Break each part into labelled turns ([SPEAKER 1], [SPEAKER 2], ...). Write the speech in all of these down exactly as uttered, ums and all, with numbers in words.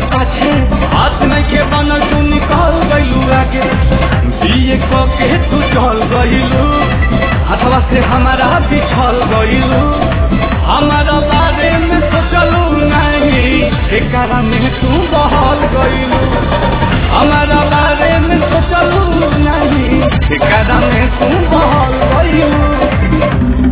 [SPEAKER 1] पाछे हाथ नहीं के बनल तू निकल गइलू आगे दिए को के तू चल गइलू हथवा से हमारा बिछल गइलू हमारा बारे में सोचलू नहीं एकरा में तू बहल गइलू हमारा बारे में सोचलू नहीं एकरा में तू बहल गइलू।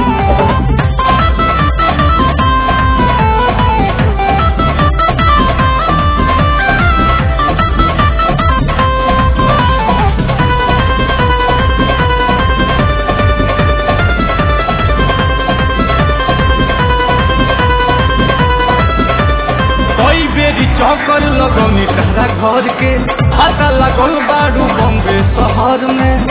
[SPEAKER 1] चौकर लगौनी तहरा घर के पता लगल बारू बॉम्बे शहर में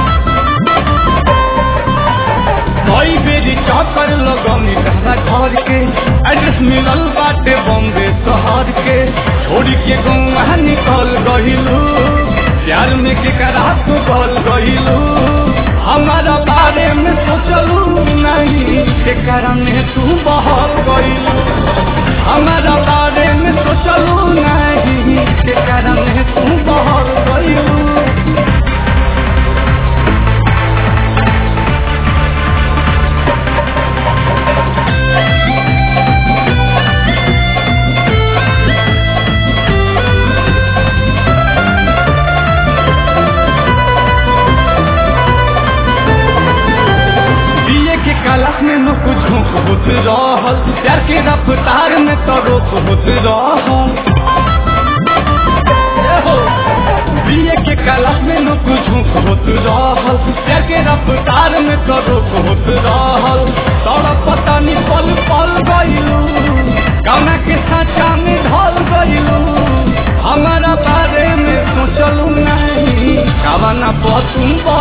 [SPEAKER 1] कई बेरी चौकर लगौनी तहरा घर के एड्रेस मिलल बाटे बॉम्बे शहर के छोड़ी के गौवा निकल गइलू प्यार में के करा तू गल गइलू हमारा बारे में सोचलू नहीं के कारण तू बहल गइलू हमारा बारे में सोचलू नहीं के कारण तू बहल गइलू। कालख में न कुछ होत रहल प्यार के रफ्तार में तो रोक होत रहल दिए के कालख में न कुछ होत रहल प्यार के रफ्तार में तो रोक होत रहल तोरा पता नहीं पल पल गइलू कौना के साचा में ढल गइलू हमारा बारे में सोचलू नहीं कवना पर तुम